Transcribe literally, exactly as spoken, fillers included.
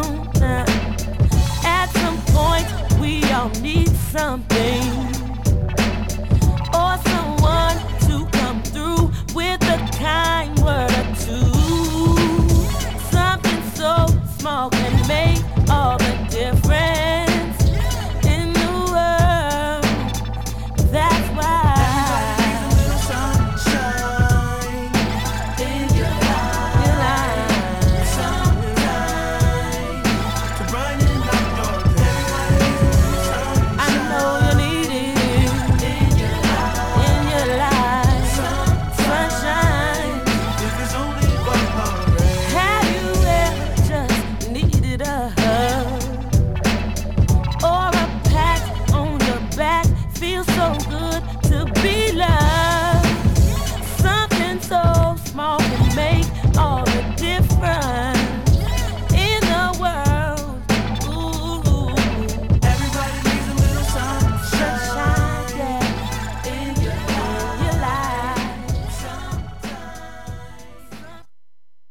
Nah. At some point, we all need something or someone to come through with a kind word or two. Something so small can make all the difference.